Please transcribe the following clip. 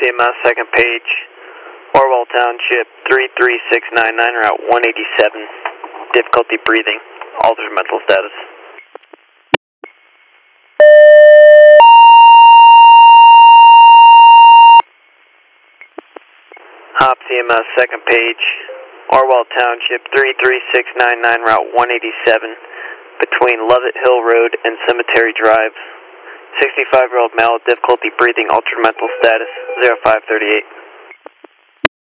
CMS, second page, Orwell Township, 33699, Route 187. Difficulty breathing, altered mental status. Hop CMS, second page, Orwell Township, 33699, Route 187, between Lovett Hill Road and Cemetery Drive. 65-year-old male with difficulty breathing, altered mental status, 0538.